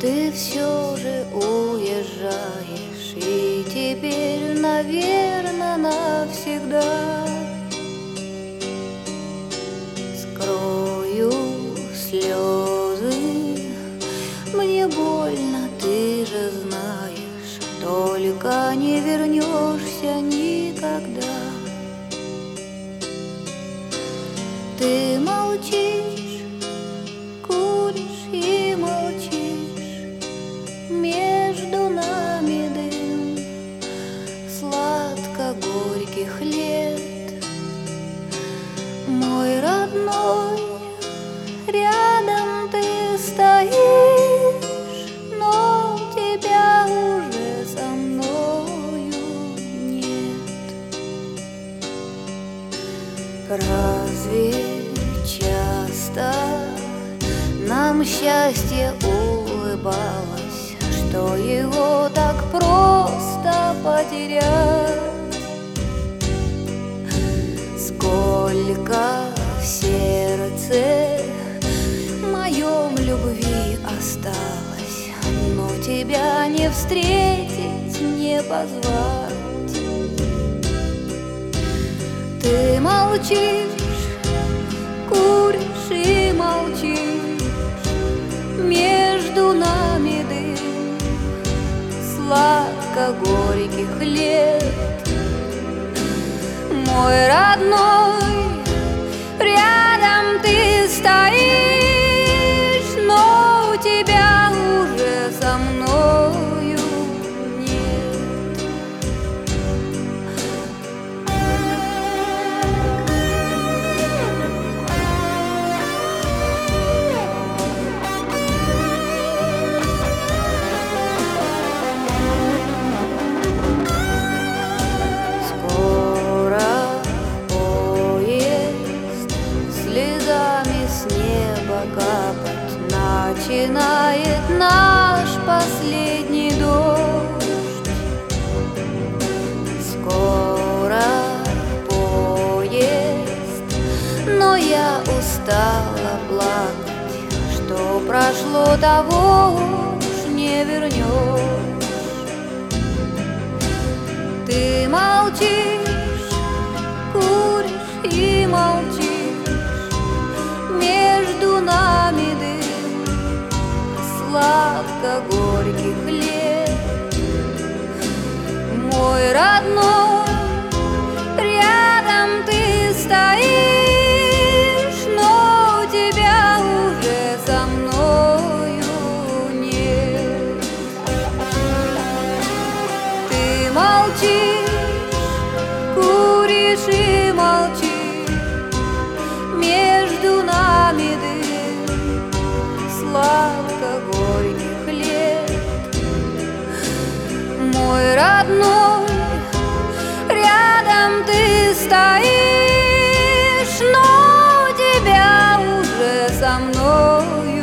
Ты все же уезжаешь, и теперь, наверно, навсегда. Скрою слезы, мне больно, ты же знаешь, только не вернешься никогда. Ты молчишь, куришь и молчишь, между нами дым сладко-горьких лет. Мой родной, рядом ты стоишь, но тебя уже со мною нет. Разве часто нам счастье улыбалось, что его так просто потерять? Сколько в сердце моем любви осталось, но тебя не встретить, не позвать. Ты молчишь, куришь и молчишь, между нами дым сладко-горьких лет. Мой родной, рядом ты стоишь, но тебя уже со мною нет. Слезами с неба капать начинает наш последний дождь. Скоро поезд, но я устала плакать, что прошло, того уж не вернешь. Ты молчишь, куришь и молчишь, между нами дым сладко-горьких лет. Мой родной, рядом ты стоишь, но тебя уже со мною нет. Ты молчишь, куришь и молчишь, между нами дым сладко-горьких лет. Мой родной, рядом ты стоишь, но тебя уже со мною